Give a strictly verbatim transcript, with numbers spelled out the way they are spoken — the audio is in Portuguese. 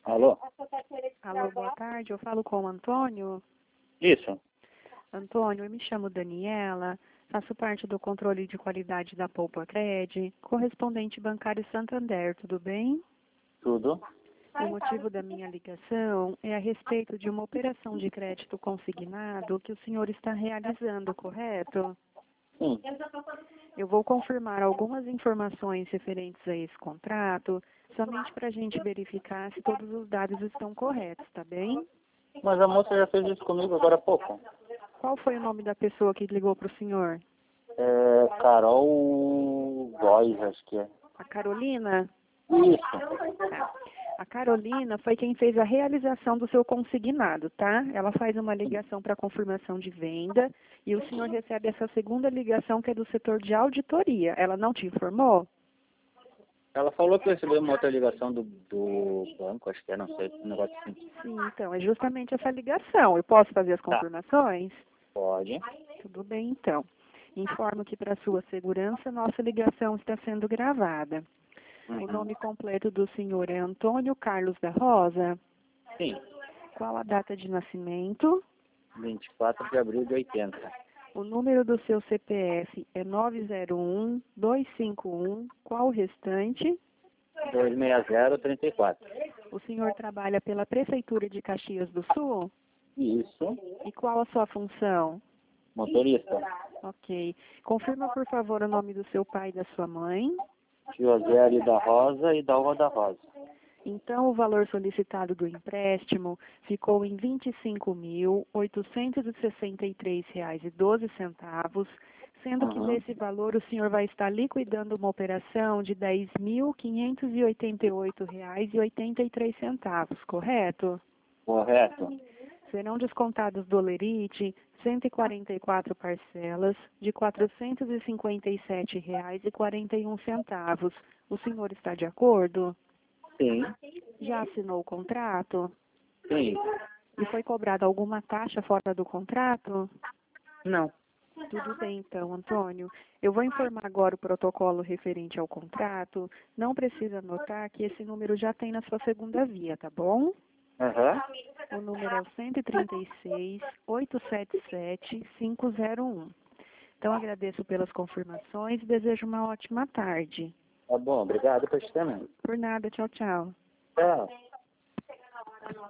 Alô? Alô, boa tarde. Eu falo com o Antônio. Isso. Antônio, eu me chamo Daniela, faço parte do controle de qualidade da Poupa Cred, correspondente bancário Santander, tudo bem? Tudo? O motivo da minha ligação é a respeito de uma operação de crédito consignado que o senhor está realizando, correto? Sim. Eu vou confirmar algumas informações referentes a esse contrato, somente para a gente verificar se todos os dados estão corretos, tá bem? Mas a moça já fez isso comigo agora há pouco. Qual foi o nome da pessoa que ligou para o senhor? É Carol Góes, acho que é. A Carolina? Isso. Tá. A Carolina foi quem fez a realização do seu consignado, tá? Ela faz uma ligação para confirmação de venda e o senhor recebe essa segunda ligação que é do setor de auditoria. Ela não te informou? Ela falou que recebeu uma outra ligação do, do banco, acho que é, não sei, um negócio assim. Sim, então, é justamente essa ligação. Eu posso fazer as Tá. confirmações? Pode. Tudo bem, então. Informo que, para sua segurança, nossa ligação está sendo gravada. Uhum. O nome completo do senhor é Antônio Carlos da Rosa. Sim. Qual a data de nascimento? vinte e quatro de abril de oitenta. O número do seu C P F é nove zero um, dois cinco um. Qual o restante? duzentos e sessenta, trinta e quatro. O senhor trabalha pela Prefeitura de Caxias do Sul? Isso. E qual a sua função? Motorista. Ok. Confirma, por favor, o nome do seu pai e da sua mãe. José da Rosa e Dalva da Rosa. Então, o valor solicitado do empréstimo ficou em vinte e cinco mil, oitocentos e sessenta e três reais e doze centavos, sendo que Uhum. desse valor o senhor vai estar liquidando uma operação de dez mil, quinhentos e oitenta e oito reais e oitenta e três centavos, correto? Correto. Serão descontados do Olerite cento e quarenta e quatro parcelas de quatrocentos e cinquenta e sete reais e quarenta e um centavos. O senhor está de acordo? Sim. Já assinou o contrato? Sim. E foi cobrada alguma taxa fora do contrato? Não. Tudo bem, então, Antônio. Eu vou informar agora o protocolo referente ao contrato. Não precisa anotar que esse número já tem na sua segunda via, tá bom? Aham. O número é o cento e trinta e seis, oitocentos e setenta e sete, quinhentos e um. Então, agradeço pelas confirmações e desejo uma ótima tarde. Tá bom, obrigado por isso também. Por nada, tchau, tchau. Tchau.